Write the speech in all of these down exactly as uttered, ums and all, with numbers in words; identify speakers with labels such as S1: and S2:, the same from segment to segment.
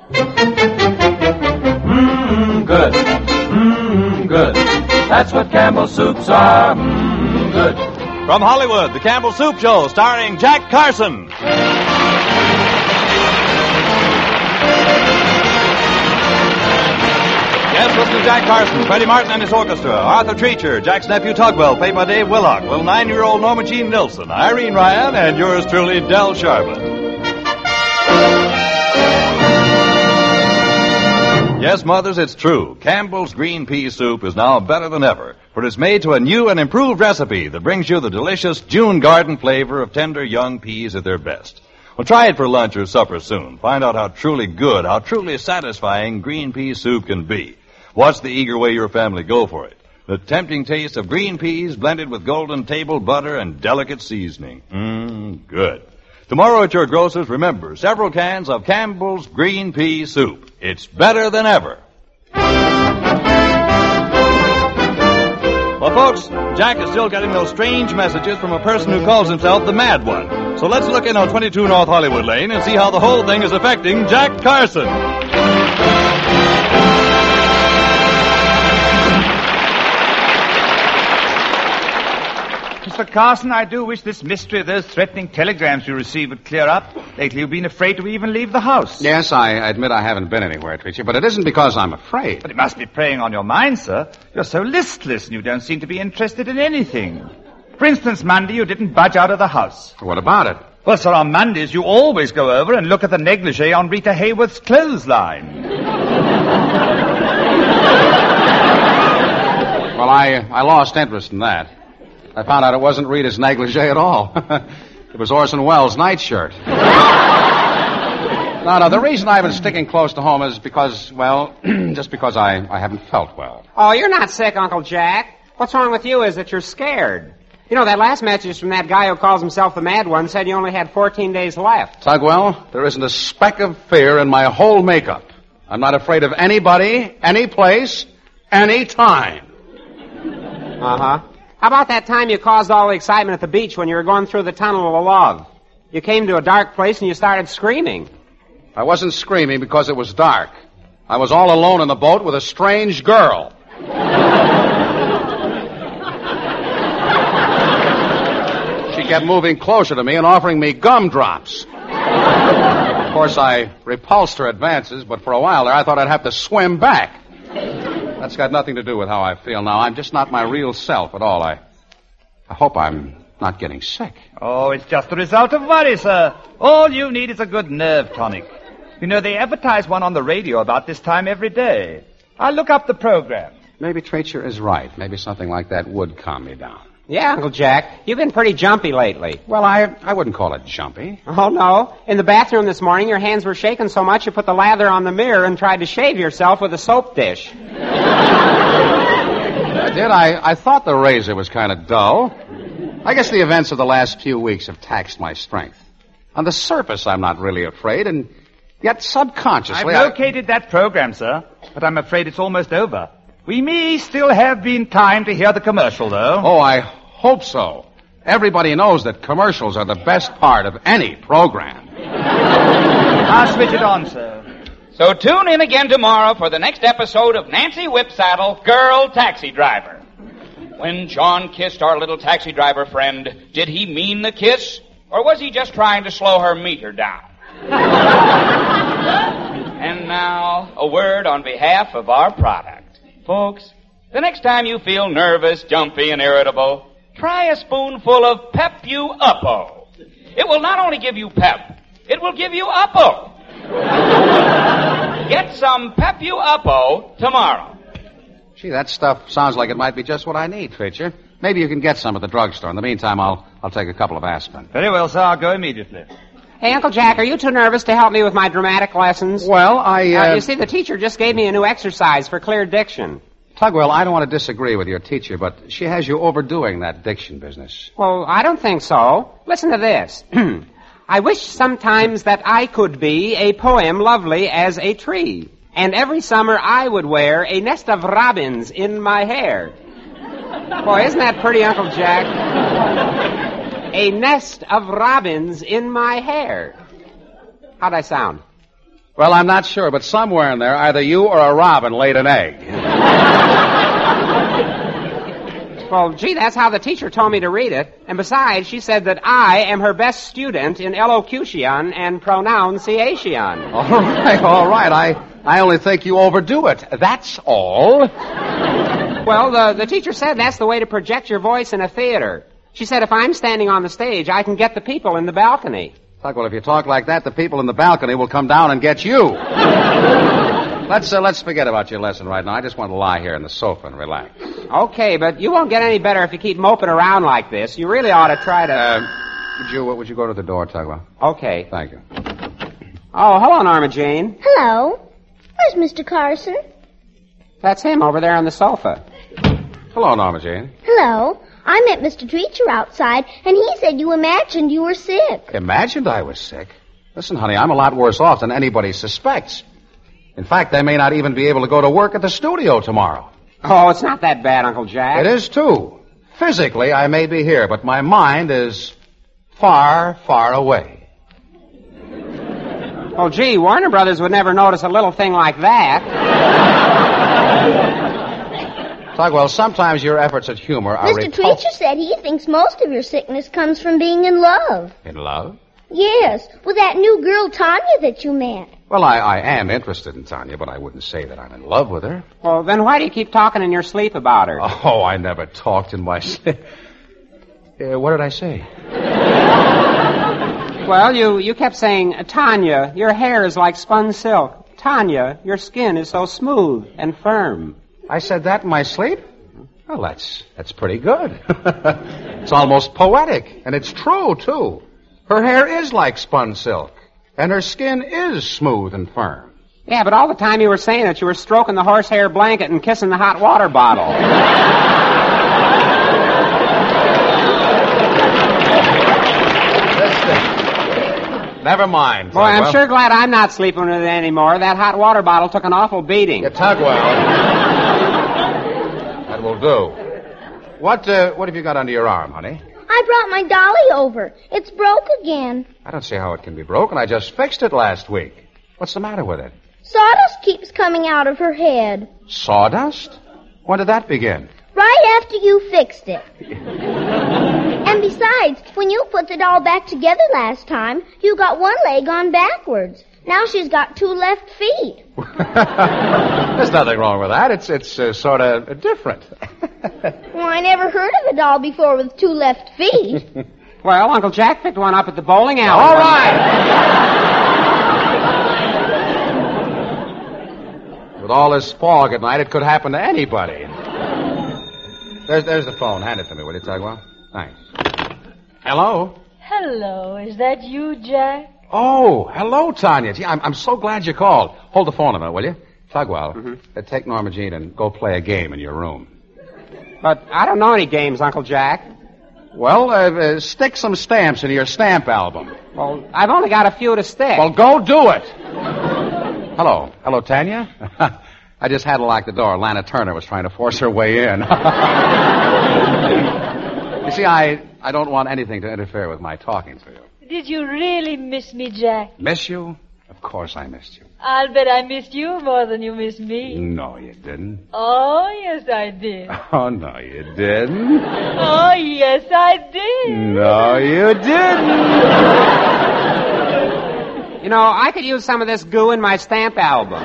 S1: Mmm, good. Mmm, good. That's what Campbell's soups are. Mmm, good.
S2: From Hollywood, the Campbell Soup Show, starring Jack Carson. Yes, listen to Jack Carson, Freddie Martin and his orchestra, Arthur Treacher, Jack's nephew Tugwell, played by Dave Willock, little nine-year-old Norma Jean Nilsson, Irene Ryan, and yours truly, Del Sharbutt. Yes, mothers, it's true. Campbell's green pea soup is now better than ever, for it's made to a new and improved recipe that brings you the delicious June garden flavor of tender young peas at their best. Well, try it for lunch or supper soon. Find out how truly good, how truly satisfying green pea soup can be. Watch the eager way your family go for it. The tempting taste of green peas blended with golden table butter and delicate seasoning. Mmm, good. Tomorrow at your grocer's, remember, several cans of Campbell's green pea soup. It's better than ever. Well, folks, Jack is still getting those strange messages from a person who calls himself the Mad One. So let's look in on twenty-two North Hollywood Lane and see how the whole thing is affecting Jack Carson.
S3: Mister Carson, I do wish this mystery of those threatening telegrams you received would clear up. Lately you've been afraid to even leave the house.
S4: Yes, I admit I haven't been anywhere, Treacher, but it isn't because I'm afraid.
S3: But it must be preying on your mind, sir. You're so listless and you don't seem to be interested in anything. For instance, Monday you didn't budge out of the house.
S4: What about it?
S3: Well, sir, on Mondays you always go over and look at the negligee on Rita Hayworth's clothesline.
S4: Well, I, I lost interest in that. I found out it wasn't Rita's negligee at all. It was Orson Welles' nightshirt. No, no, the reason I've been sticking close to home is because, well, just because I, I haven't felt well.
S5: Oh, you're not sick, Uncle Jack. What's wrong with you is that you're scared. You know, that last message from that guy who calls himself the Mad One said you only had fourteen days left.
S4: Tugwell, there isn't a speck of fear in my whole makeup. I'm not afraid of anybody, any place, any time.
S5: Uh-huh. How about that time you caused all the excitement at the beach when you were going through the tunnel of love? You came to a dark place and you started screaming.
S4: I wasn't screaming because it was dark. I was all alone in the boat with a strange girl. She kept moving closer to me and offering me gumdrops. Of course, I repulsed her advances, but for a while there I thought I'd have to swim back. That's got nothing to do with how I feel now. I'm just not my real self at all. I I hope I'm not getting sick.
S3: Oh, it's just the result of worry, sir. All you need is a good nerve tonic. You know, they advertise one on the radio about this time every day. I'll look up the program.
S4: Maybe Treacher is right. Maybe something like that would calm me down.
S5: Yeah, Uncle Jack. You've been pretty jumpy lately.
S4: Well, I I wouldn't call it jumpy.
S5: Oh, no. In the bathroom this morning, your hands were shaking so much you put the lather on the mirror and tried to shave yourself with a soap dish.
S4: I did. I, I thought the razor was kind of dull. I guess the events of the last few weeks have taxed my strength. On the surface, I'm not really afraid, and yet subconsciously...
S3: I've located I... that program, sir, but I'm afraid it's almost over. We may still have been time to hear the commercial, though.
S4: Oh, I hope so. Everybody knows that commercials are the best part of any program.
S3: I'll switch it on, sir.
S6: So tune in again tomorrow for the next episode of Nancy Whipsaddle, Girl Taxi Driver. When John kissed our little taxi driver friend, did he mean the kiss, or was he just trying to slow her meter down? And now, a word on behalf of our product. Folks, the next time you feel nervous, jumpy, and irritable, try a spoonful of Pep-U-Uppo. It will not only give you pep, it will give you Uppo. Get some Pep-U-Uppo tomorrow.
S4: Gee, that stuff sounds like it might be just what I need, Treacher. Maybe you can get some at the drugstore. In the meantime, I'll I'll take a couple of aspirin.
S3: Very well, sir. I'll go immediately.
S5: Hey, Uncle Jack, are you too nervous to help me with my dramatic lessons?
S4: Well, I... Uh...
S5: Uh, you see, the teacher just gave me a new exercise for clear diction.
S4: Tugwell, I don't want to disagree with your teacher, but she has you overdoing that diction business.
S5: Well, I don't think so. Listen to this. I wish sometimes that I could be a poem lovely as a tree, and every summer I would wear a nest of robins in my hair. Boy, isn't that pretty, Uncle Jack? A nest of robins in my hair. How'd I sound?
S4: Well, I'm not sure, but somewhere in there, either you or a robin laid an egg.
S5: Well, gee, that's how the teacher told me to read it. And besides, she said that I am her best student in elocution and pronunciation.
S4: All right, all right. I, I only think you overdo it. That's all.
S5: Well, the, the teacher said that's the way to project your voice in a theater. She said if I'm standing on the stage, I can get the people in the balcony.
S4: Talk, well, if you talk like that, the people in the balcony will come down and get you. Let's uh, let's forget about your lesson right now. I just want to lie here on the sofa and relax.
S5: Okay, but you won't get any better if you keep moping around like this. You really ought to try to...
S4: Uh, would you uh, would you go to the door, Tugwell?
S5: Okay.
S4: Thank you.
S5: Oh, hello, Norma Jean.
S7: Hello. Where's Mister Carson?
S5: That's him over there on the sofa.
S4: Hello, Norma Jean.
S7: Hello. I met Mister Treacher outside, and he said you imagined you were sick.
S4: Imagined I was sick? Listen, honey, I'm a lot worse off than anybody suspects. In fact, they may not even be able to go to work at the studio tomorrow.
S5: Oh, it's not that bad, Uncle Jack.
S4: It is, too. Physically, I may be here, but my mind is far, far away.
S5: Oh, gee, Warner Brothers would never notice a little thing like that.
S4: Tugwell, sometimes your efforts at humor are...
S7: Mister
S4: repul-
S7: Treacher said he thinks most of your sickness comes from being in love.
S4: In love?
S7: Yes, with that new girl, Tanya, that you met.
S4: Well, I, I am interested in Tanya, but I wouldn't say that I'm in love with her.
S5: Well, then why do you keep talking in your sleep about her?
S4: Oh, I never talked in my sleep. Uh, what did I say?
S5: Well, you, you kept saying, Tanya, your hair is like spun silk. Tanya, your skin is so smooth and firm.
S4: I said that in my sleep? Well, that's that's pretty good. It's almost poetic, and it's true, too. Her hair is like spun silk, and her skin is smooth and firm.
S5: Yeah, but all the time you were saying it, you were stroking the horsehair blanket and kissing the hot water bottle.
S4: Never mind.
S5: Boy, I'm sure glad I'm not sleeping with it anymore. That hot water bottle took an awful beating.
S4: Yeah, Tugwell. That will do. What, uh, what have you got under your arm, honey?
S7: I brought my dolly over. It's broke again.
S4: I don't see how it can be broken. I just fixed it last week. What's the matter with it?
S7: Sawdust keeps coming out of her head.
S4: Sawdust? When did that begin?
S7: Right after you fixed it. And besides, when you put the doll back together last time, you got one leg on backwards. Now she's got two left feet.
S4: There's nothing wrong with that. It's it's uh, sort of different.
S7: Well, I never heard of a doll before with two left feet.
S5: Well, Uncle Jack picked one up at the bowling alley.
S4: All right. With all this fog at night, it could happen to anybody. There's there's the phone. Hand it to me, will you, Tugwell? Thanks. Hello?
S8: Hello, is that you, Jack?
S4: Oh, hello, Tanya. Gee, I'm, I'm so glad you called. Hold the phone a minute, will you? Tugwell,
S5: Mm-hmm.
S4: uh, take Norma Jean and go play a game in your room.
S5: But I don't know any games, Uncle Jack.
S4: Well, uh, uh, stick some stamps into your stamp album.
S5: Well, I've only got a few to stick.
S4: Well, go do it. Hello. Hello, Tanya. I just had to lock the door. Lana Turner was trying to force her way in. You see, I, I don't want anything to interfere with my talking to you.
S8: Did you really miss me, Jack?
S4: Miss you? Of course I missed you.
S8: I'll bet I missed you more than you missed me.
S4: No, you didn't.
S8: Oh, yes, I did.
S4: Oh, no, you didn't.
S8: Oh, yes, I did.
S4: No, you didn't.
S5: You know, I could use some of this goo in my stamp album.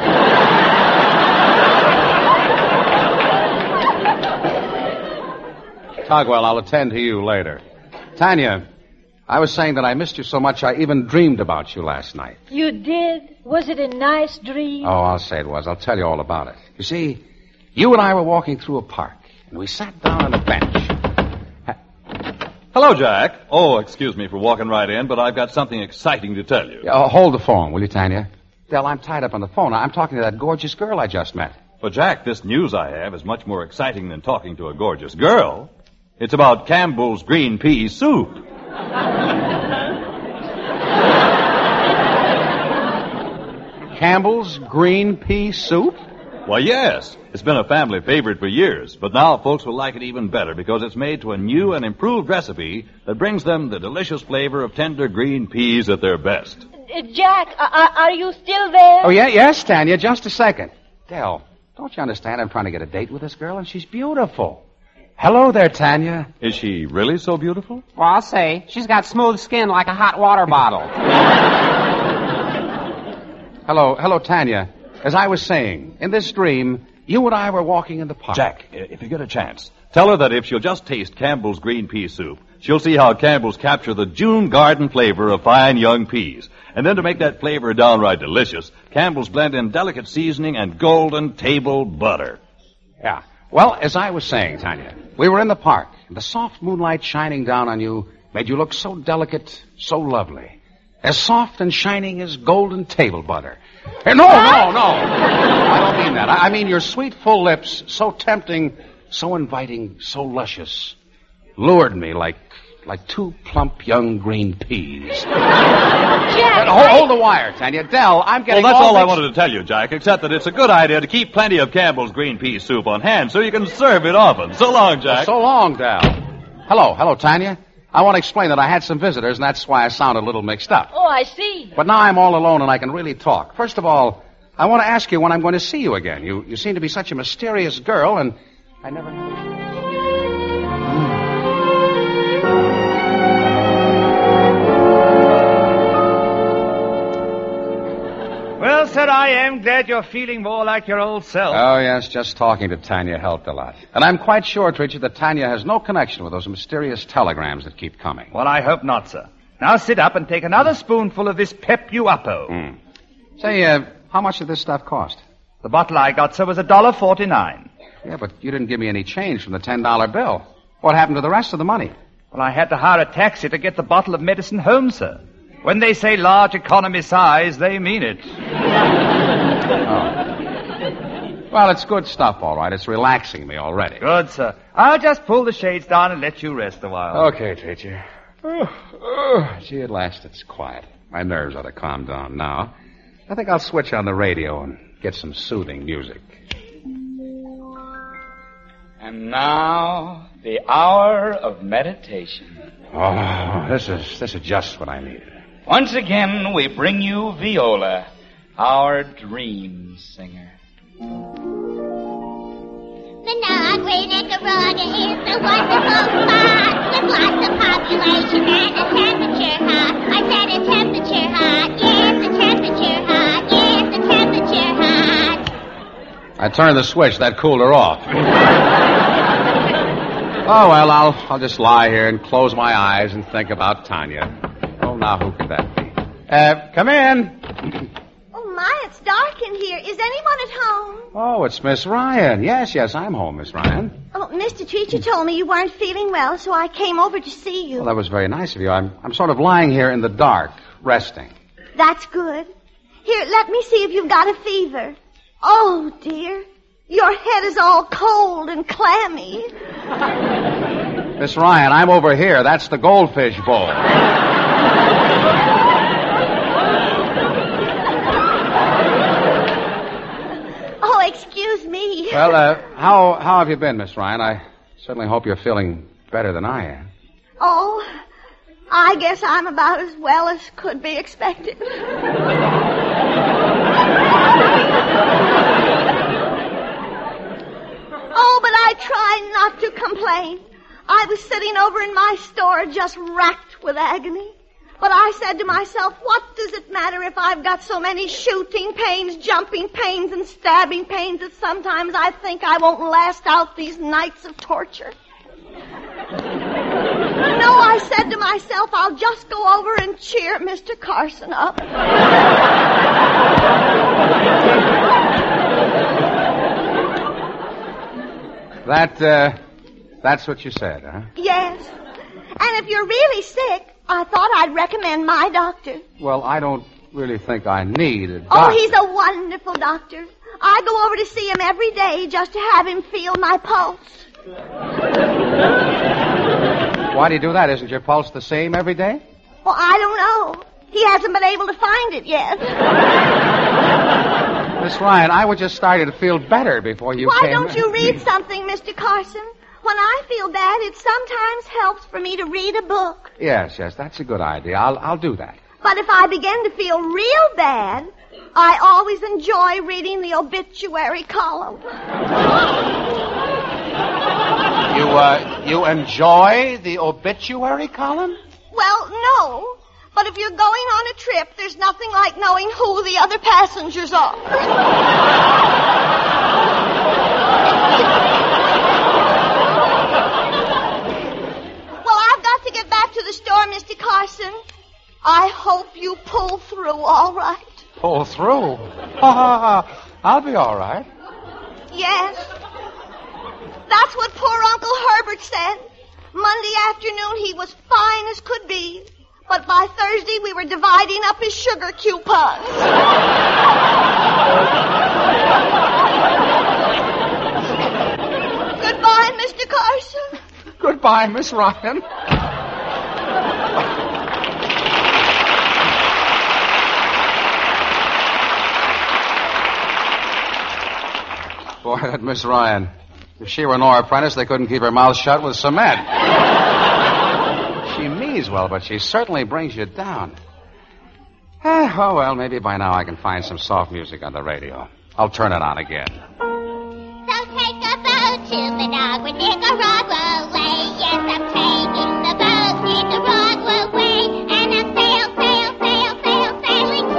S4: Tugwell, I'll attend to you later. Tanya, I was saying that I missed you so much I even dreamed about you last night.
S8: You did? Was it a nice dream?
S4: Oh, I'll say it was. I'll tell you all about it. You see, you and I were walking through a park, and we sat down on a bench.
S2: Hello, Jack. Oh, excuse me for walking right in, but I've got something exciting to tell you.
S4: Uh, hold the phone, will you, Tanya? Dell, I'm tied up on the phone. I'm talking to that gorgeous girl I just met.
S2: But, Jack, this news I have is much more exciting than talking to a gorgeous girl. It's about Campbell's green pea soup.
S4: Campbell's green pea soup?
S2: Why, yes. It's been a family favorite for years, but now folks will like it even better because it's made to a new and improved recipe that brings them the delicious flavor of tender green peas at their best.
S8: uh, Jack, are, are you still there?
S4: Oh, yeah, yes, Tanya, just a second. Dell, don't you understand? I'm trying to get a date with this girl, and she's beautiful. Hello there, Tanya.
S2: Is she really so beautiful?
S5: Well, I'll say, she's got smooth skin like a hot water bottle.
S4: Hello, hello, Tanya. As I was saying, in this dream, you and I were walking in the park.
S2: Jack, if you get a chance, tell her that if she'll just taste Campbell's green pea soup, she'll see how Campbell's capture the June garden flavor of fine young peas. And then to make that flavor downright delicious, Campbell's blend in delicate seasoning and golden table butter.
S4: Yeah. Well, as I was saying, Tanya, we were in the park, and the soft moonlight shining down on you made you look so delicate, so lovely. As soft and shining as golden table butter. Hey, no, no, no. I don't mean that. I mean your sweet, full lips, so tempting, so inviting, so luscious, lured me like like two plump young green peas.
S8: Jack,
S4: But hold, hold the wire, Tanya. Dell, I'm getting
S2: Well, that's all I
S4: mixed-
S2: wanted to tell you, Jack, except that it's a good idea to keep plenty of Campbell's green pea soup on hand so you can serve it often. So long, Jack.
S4: So long, Dell. Hello, hello, Tanya. I want to explain that I had some visitors, and that's why I sound a little mixed up.
S8: Oh, I see.
S4: But now I'm all alone, and I can really talk. First of all, I want to ask you when I'm going to see you again. You you seem to be such a mysterious girl, and I never...
S3: Well, sir, I am glad you're feeling more like your old self.
S4: Oh, yes, just talking to Tanya helped a lot. And I'm quite sure, Treacher, that Tanya has no connection with those mysterious telegrams that keep coming.
S3: Well, I hope not, sir. Now sit up and take another spoonful of this Pep-U-Uppo.
S4: Mm. Say, uh, how much did this stuff cost?
S3: The bottle I got, sir, was a dollar forty-nine.
S4: Yeah, but you didn't give me any change from the ten dollar bill. What happened to the rest of the money?
S3: Well, I had to hire a taxi to get the bottle of medicine home, sir. When they say large economy size, they mean it.
S4: Oh. Well, it's good stuff, all right. It's relaxing me already.
S3: Good, sir. I'll just pull the shades down and let you rest a while.
S4: Okay, teacher. Oh, oh, gee, at last it's quiet. My nerves ought to calm down now. I think I'll switch on the radio and get some soothing music.
S6: And now, the hour of meditation.
S4: Oh, this is this is just what I needed.
S6: Once again, we bring you Viola, our dream singer.
S7: The Noghway Nicaragua is a wonderful spot with lots of population and a temperature hot. I said a temperature hot. Yes, the temperature hot. Yes, the temperature hot.
S4: I turned the switch. That cooled her off. Oh, well, I'll I'll just lie here and close my eyes and think about Tanya. Oh, now, who could that be? Uh, come in.
S7: Oh, my, it's dark in here. Is anyone at home?
S4: Oh, it's Miss Ryan. Yes, yes, I'm home, Miss Ryan.
S7: Oh, Mister Treacher told me you weren't feeling well, so I came over to see you.
S4: Well, that was very nice of you. I'm I'm sort of lying here in the dark, resting.
S7: That's good. Here, let me see if you've got a fever. Oh, dear. Your head is all cold and clammy.
S4: Miss Ryan, I'm over here. That's the goldfish bowl.
S7: Oh, excuse me.
S4: Well, uh, how how have you been, Miss Ryan? I certainly hope you're feeling better than I am.
S7: Oh, I guess I'm about as well as could be expected. Oh, but I try not to complain. I was sitting over in my store just racked with agony. But I said to myself, what does it matter if I've got so many shooting pains, jumping pains, and stabbing pains that sometimes I think I won't last out these nights of torture? No, I said to myself, I'll just go over and cheer Mister Carson up.
S4: That, uh, that's what you said, huh?
S7: Yes. And if you're really sick, I thought I'd recommend my doctor.
S4: Well, I don't really think I need a doctor.
S7: Oh, he's a wonderful doctor. I go over to see him every day just to have him feel my pulse.
S4: Why do you do that? Isn't your pulse the same every day?
S7: Well, I don't know. He hasn't been able to find it yet.
S4: Miss Ryan, I was just starting to feel better before you
S7: Why
S4: came.
S7: don't you read something, Mister Carson? When I feel bad, it sometimes helps for me to read a book.
S4: Yes, yes, that's a good idea. I'll I'll do that.
S7: But if I begin to feel real bad, I always enjoy reading the obituary column.
S4: You, uh, you enjoy the obituary column?
S7: Well, no. But if you're going on a trip, there's nothing like knowing who the other passengers are. Well, I've got to get back to the store, Mister Carson. I hope you pull through all right.
S4: Pull through? Ha, ha, ha. I'll be all right.
S7: Yes. That's what poor Uncle Herbert said. Monday afternoon he was fine as could be. But by Thursday, we were dividing up his sugar coupons. Goodbye, Mister Carson.
S4: Goodbye, Miss Ryan. Boy, that Miss Ryan. If she were Nora Prentice, they couldn't keep her mouth shut with cement. She means well, but she certainly brings you down. Eh, oh, well, maybe by now I can find some soft music on the radio. I'll turn it on again.
S9: So take a boat to the Nicaragua way. Yes, I'm taking the boat Nicaragua way. And I'm sail, sail, sail, sail, sailing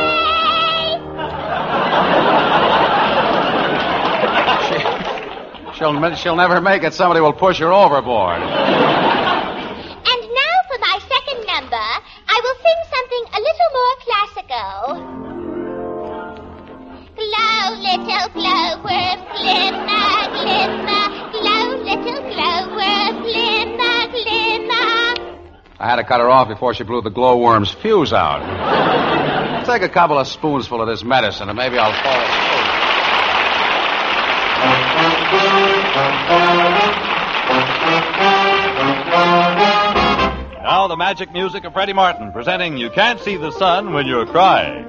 S9: today.
S4: she, she'll, she'll never make it. Somebody will push her overboard.
S9: I will sing something a little more classical. Glow, little glowworm, glimmer, glimmer. Glow, little glowworm, glimmer, glimmer.
S4: I had to cut her off before she blew the glowworm's fuse out. Take a couple of spoonsful of this medicine and maybe I'll fall asleep.
S2: Now the magic music of Freddie Martin presenting You Can't See the Sun When You're Crying.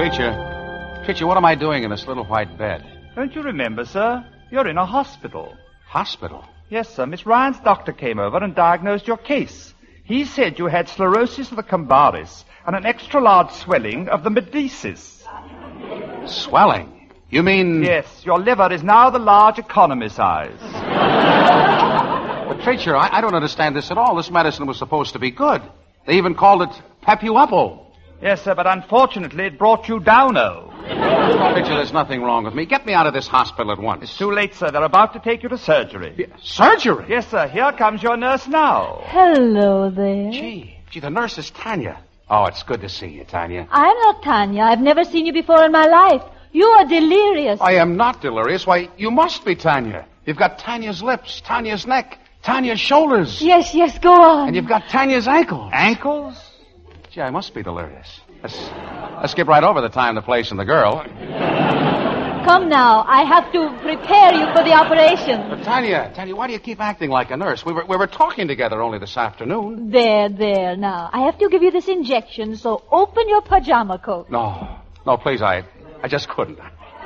S4: Preacher, Preacher, what am I doing in this little white bed?
S3: Don't you remember, sir? You're in a hospital.
S4: Hospital?
S3: Yes, sir. Miss Ryan's doctor came over and diagnosed your case. He said you had sclerosis of the cambaris and an extra-large swelling of the medicis.
S4: Swelling? You mean...
S3: Yes, your liver is now the large economy size.
S4: But, Preacher, I, I don't understand this at all. This medicine was supposed to be good. They even called it Pepuupo.
S3: Yes, sir, but unfortunately it brought you down-o.
S4: Preacher, there's nothing wrong with me. Get me out of this hospital at once.
S3: It's too late, sir. They're about to take you to surgery.
S4: Yeah, surgery?
S3: Yes, sir. Here comes your nurse now.
S10: Hello there.
S4: Gee, gee, the nurse is Tanya. Oh, it's good to see you, Tanya.
S10: I'm not Tanya. I've never seen you before in my life. You are delirious.
S4: I am not delirious. Why, you must be Tanya. You've got Tanya's lips, Tanya's neck, Tanya's shoulders.
S10: Yes, yes, go on.
S4: And you've got Tanya's ankles.
S3: Ankles?
S4: Gee, I must be delirious. Let's, let's skip right over the time, the place, and the girl.
S10: Come now. I have to prepare you for the operation.
S4: But Tanya, Tanya, why do you keep acting like a nurse? We were, we were talking together only this afternoon.
S10: There, there, now. I have to give you this injection, so open your pajama coat.
S4: No, no, please, I, I just couldn't.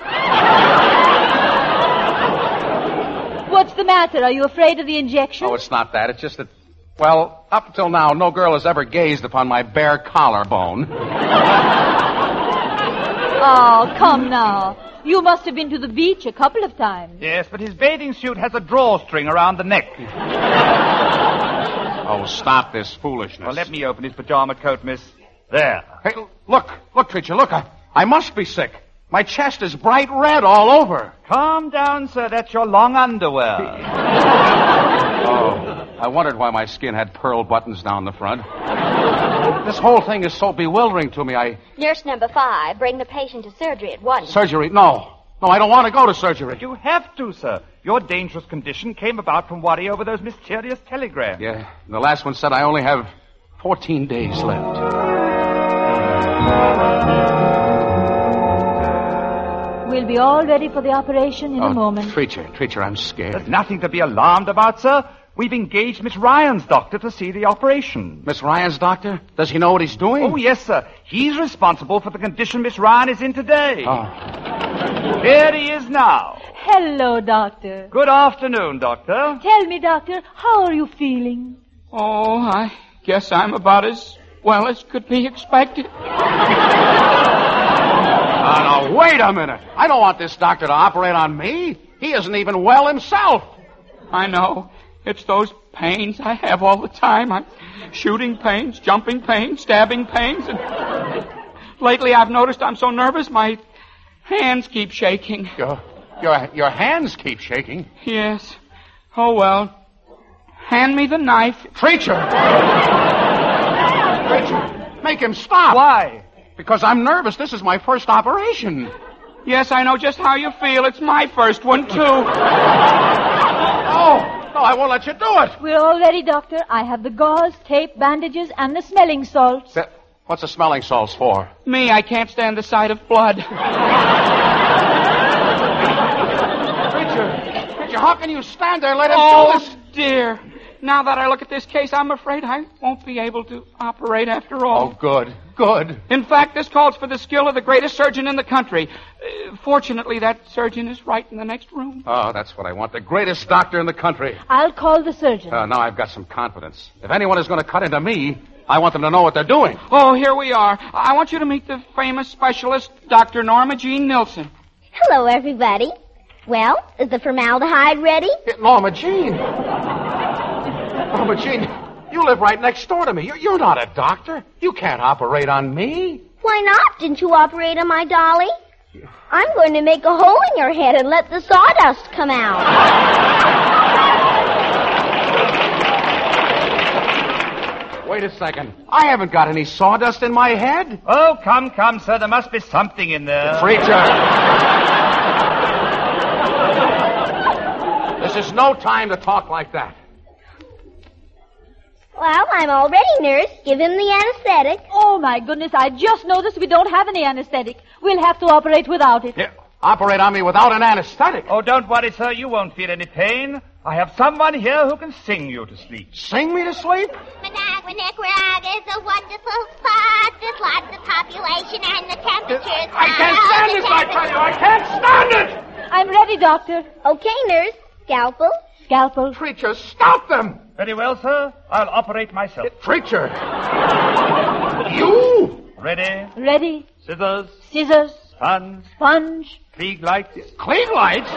S10: What's the matter? Are you afraid of the injection?
S4: Oh, it's not that. It's just that, well, up until now, no girl has ever gazed upon my bare collarbone.
S10: Oh, come now. You must have been to the beach a couple of times.
S3: Yes, but his bathing suit has a drawstring around the neck.
S4: Oh, stop this foolishness.
S3: Well, let me open his pajama coat, miss. There.
S4: Hey, look, look, Preacher, look. I, I must be sick. My chest is bright red all over.
S3: Calm down, sir. That's your long underwear.
S4: Oh, I wondered why my skin had pearl buttons down the front. This whole thing is so bewildering to me. I...
S8: Nurse number five, bring the patient to surgery at once.
S4: Surgery? No. No, I don't want to go to surgery.
S3: You have to, sir. Your dangerous condition came about from worry over those mysterious telegrams.
S4: Yeah, and the last one said I only have fourteen days left.
S10: We'll be all ready for the operation in
S4: oh,
S10: a moment.
S4: Preacher, Preacher, I'm scared.
S3: There's nothing to be alarmed about, sir. We've engaged Miss Ryan's doctor to see the operation.
S4: Miss Ryan's doctor? Does he know what he's doing?
S3: Oh, yes, sir. He's responsible for the condition Miss Ryan is in today.
S4: Oh.
S3: Here he is now.
S10: Hello, Doctor.
S3: Good afternoon, Doctor.
S10: Tell me, Doctor, how are you feeling?
S6: Oh, I guess I'm about as well as could be expected.
S4: Oh, now, wait a minute. I don't want this doctor to operate on me. He isn't even well himself.
S6: I know. It's those pains I have all the time. I'm shooting pains, jumping pains, stabbing pains. And lately I've noticed I'm so nervous my hands keep shaking.
S4: Your, your, your hands keep shaking?
S6: Yes. Oh, well. Hand me the knife.
S4: Preacher! Preacher, make him stop.
S3: Why?
S4: Because I'm nervous. This is my first operation.
S6: Yes, I know just how you feel. It's my first one, too.
S4: Oh! No, I won't let you do it.
S10: We're all ready, Doctor. I have the gauze, tape, bandages, and the smelling salts.
S4: The, what's the smelling salts for?
S6: Me, I can't stand the sight of blood.
S4: Preacher, Preacher, how can you stand there and let him
S6: oh,
S4: do this?
S6: dear. Now that I look at this case, I'm afraid I won't be able to operate after all.
S4: Oh, good, good.
S6: In fact, this calls for the skill of the greatest surgeon in the country. Uh, fortunately, that surgeon is right in the next room.
S4: Oh, that's what I want. The greatest doctor in the country.
S10: I'll call the surgeon.
S4: Uh, now I've got some confidence. If anyone is going to cut into me, I want them to know what they're doing.
S6: Oh, here we are. I want you to meet the famous specialist, Doctor Norma Jean Nilsson.
S9: Hello, everybody. Well, is the formaldehyde ready?
S4: Norma Jean. Norma Jean, you live right next door to me. You're, you're not a doctor. You can't operate on me.
S9: Why not? Didn't you operate on my dolly? I'm going to make a hole in your head and let the sawdust come out.
S4: Wait a second. I haven't got any sawdust in my head.
S3: Oh, come, come, sir. There must be something in there.
S4: Preacher. This is no time to talk like that.
S9: Well, I'm all ready, nurse. Give him the anesthetic.
S10: Oh, my goodness, I just noticed we don't have any anesthetic. We'll have to operate without it.
S4: Yeah, operate on me without an anesthetic.
S3: Oh, don't worry, sir. You won't feel any pain. I have someone here who can sing you to sleep.
S4: Sing me to sleep?
S9: Managua, Nicaragua is a wonderful spot. There's lots of population and the temperature
S4: doctor. I can't stand this, I tell you. I can't stand it.
S10: I'm ready, Doctor.
S9: Okay, nurse. Scalpel.
S10: Scalpel.
S4: Preacher, stop them.
S3: Very well, sir. I'll operate myself.
S4: Preacher. You.
S3: Ready?
S10: Ready.
S3: Scissors.
S10: Scissors.
S3: Sponge.
S10: Sponge.
S3: Klieg lights.
S4: Klieg lights?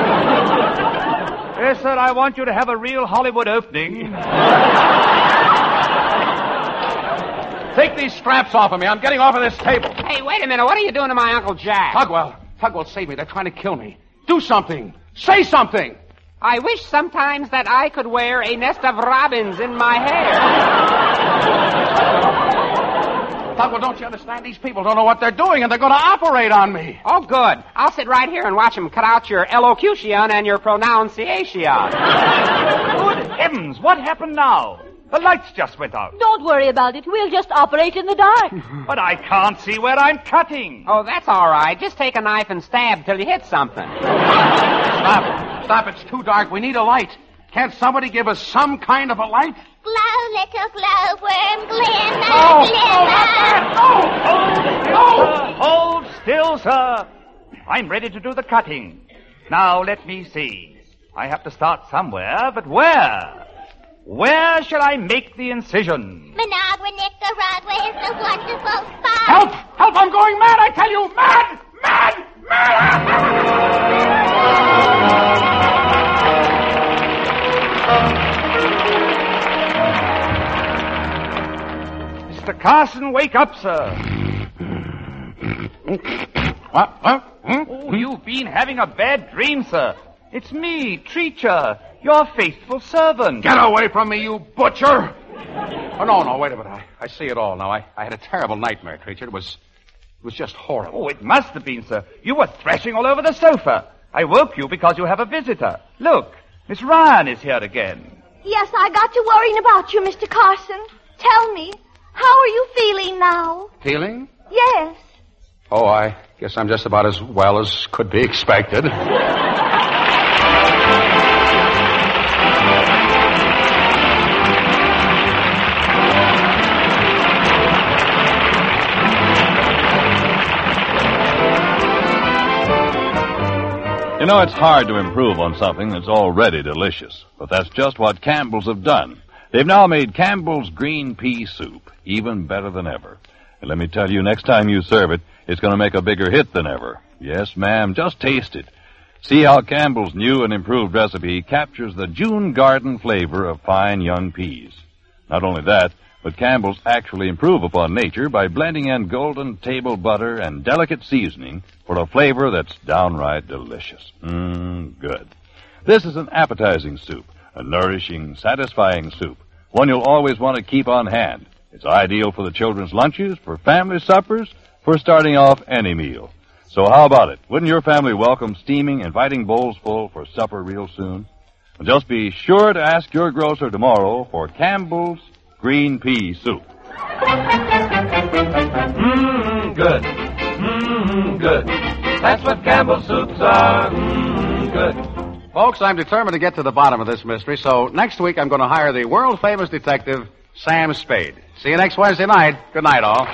S3: Yes, sir, I want you to have a real Hollywood opening.
S4: Take these straps off of me. I'm getting off of this table.
S5: Hey, wait a minute. What are you doing to my Uncle Jack?
S4: Tugwell. Tugwell, save me. They're trying to kill me. Do something. Say something.
S5: I wish sometimes that I could wear a nest of robins in my hair.
S4: Tugwell, don't you understand? These people don't know what they're doing, and they're going to operate on me.
S5: Oh, good. I'll sit right here and watch them cut out your elocution and your pronunciation.
S3: Good heavens, what happened now? The lights just went out.
S10: Don't worry about it. We'll just operate in the dark.
S3: But I can't see where I'm cutting.
S5: Oh, that's all right. Just take a knife and stab till you hit something.
S4: Stop. Stop. It's too dark. We need a light. Can't somebody give us some kind of a light?
S9: Glow, little glowworm, glimmer,
S4: Oh,
S9: glimmer.
S3: Oh, hold still, sir. I'm ready to do the cutting. Now, let me see. I have to start somewhere, but where? Where shall I make the incision?
S9: Managua, Nicaragua is a wonderful spot.
S4: Help! Help! I'm going mad, I tell you! Mad! Mad! Mad!
S3: Mister Carson, wake up, sir.
S4: What? What? Hmm?
S3: Oh, you've been having a bad dream, sir. It's me, Treacher, your faithful servant.
S4: Get away from me, you butcher! Oh, no, no, wait a minute. I, I see it all now. I, I had a terrible nightmare, Treacher. It was, it was just horrible.
S3: Oh, it must have been, sir. You were thrashing all over the sofa. I woke you because you have a visitor. Look, Miss Ryan is here again.
S7: Yes, I got to worrying about you, Mister Carson. Tell me, how are you feeling now?
S4: Feeling?
S7: Yes.
S4: Oh, I guess I'm just about as well as could be expected.
S2: You know, it's hard to improve on something that's already delicious, but that's just what Campbell's have done. They've now made Campbell's green pea soup even better than ever. And let me tell you, next time you serve it, it's going to make a bigger hit than ever. Yes, ma'am, just taste it. See how Campbell's new and improved recipe captures the June garden flavor of fine young peas. Not only that, but Campbell's actually improve upon nature by blending in golden table butter and delicate seasoning for a flavor that's downright delicious. Mmm, good. This is an appetizing soup, a nourishing, satisfying soup, one you'll always want to keep on hand. It's ideal for the children's lunches, for family suppers, for starting off any meal. So how about it? Wouldn't your family welcome steaming, inviting bowls full for supper real soon? Well, just be sure to ask your grocer tomorrow for Campbell's green pea soup.
S1: Mmm, good. Mmm, good. That's what Campbell's soups are. Mmm, good.
S4: Folks, I'm determined to get to the bottom of this mystery, so next week I'm going to hire the world-famous detective, Sam Spade. See you next Wednesday night. Good night, all.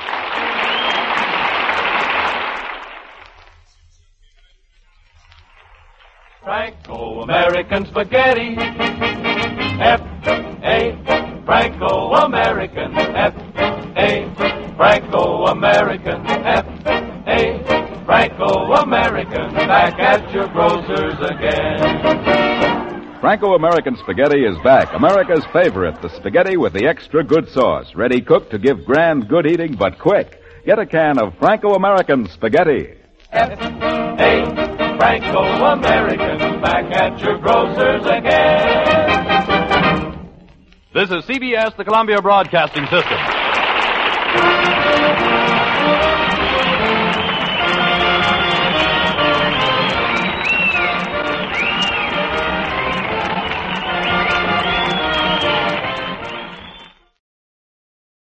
S1: Franco-American spaghetti. F A Franco-American. F A Franco-American. F A Franco-American. Back at your grocer's again.
S11: Franco-American spaghetti is back. America's favorite, the spaghetti with the extra good sauce. Ready cooked to give grand good eating, but quick. Get a can of Franco-American spaghetti.
S1: F A Franco-American. Back at your grocer's again.
S2: This is C B S, the Columbia Broadcasting System.